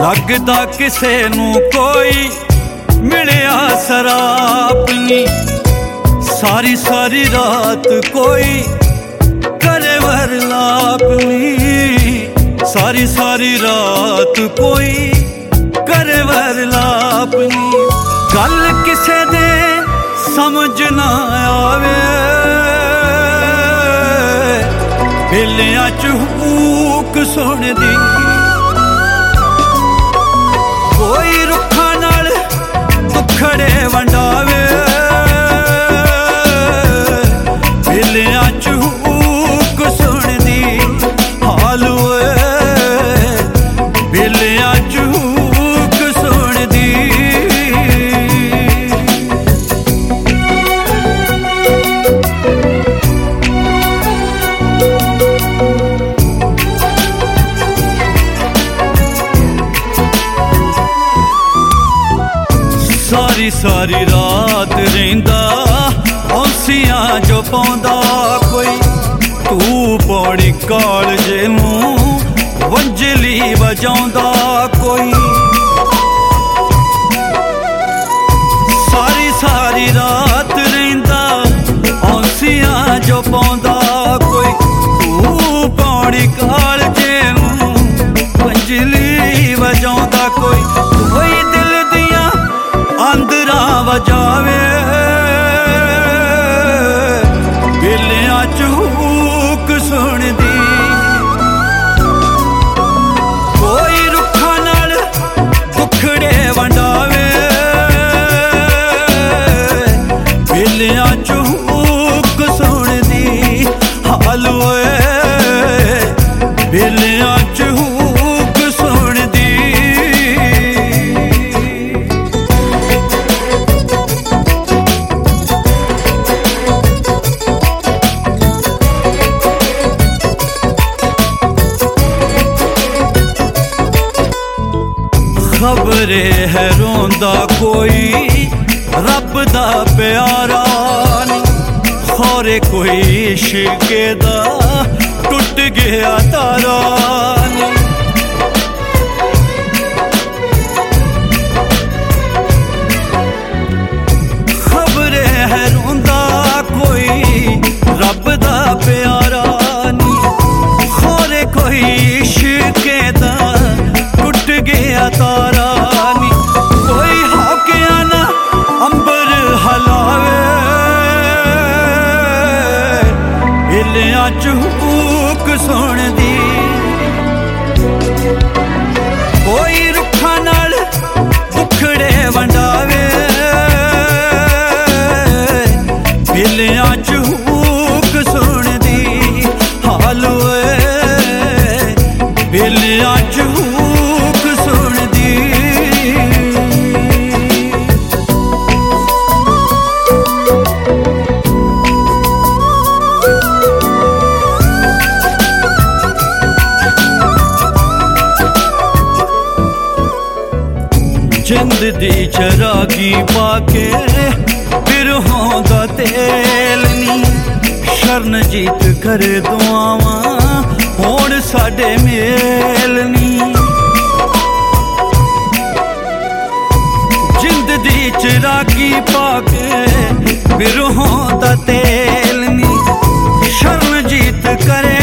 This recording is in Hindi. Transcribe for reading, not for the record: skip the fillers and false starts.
लगदा किसे नू कोई मिलिया शराब नी। सारी सारी रात कोई करे वरलाप नी। सारी सारी रात कोई करे वरलाप नी। गल किसे दे समझ ना आवे, बेलियां च हूक सुनदी। कोई रुखा नाल दुखड़े वंडावे, बेलियां च हूक सुनदी। हाल होए बेलियां च हूक सुनदी। सारी सारी रात रहिंदा औंसियां जो पाउंदा कोई। तू पौड़ी कालजे नूं वंजली वजाउंदा कोई। सारी सारी रात रहिंदा औंसियां जो पाउंदा कोई। तू पौड़ी कालजे नूं वंजली वजाउंदा कोई। कोई दिल दियां आंदरा वजावे, बेलियां च हूक सुनदी। कोई रुखा नाल दुखड़े वंडावे, बेलियां च हूक सुनदी। हाल होए बेलियां च हूक सुनदी। खबरे है रोंदा कोई रब दा प्यारा नी। खौरे कोई इश्क दा टुट गया तारा नी। खबरे है रोंदा कोई रब दा प्यारा नी। खौरे कोई इश्क दा टुट गया तारा नी। कोई हौकिया ना अंबर हलावे, बेलियां च हूक सुनदी। कोई रुखा नाल दुखड़े वंडावे, बेलियां च हूक सुनदी। हाल होए बेलियां च हूक सुनदी। जिंद दी चरागी पाके बिरहों दा तेल नी। शरणजीत करे दुआवां होण साडे मेल नी। जिंद दी चरागी पाके बिरहों दा तेल नी। शरणजीत करे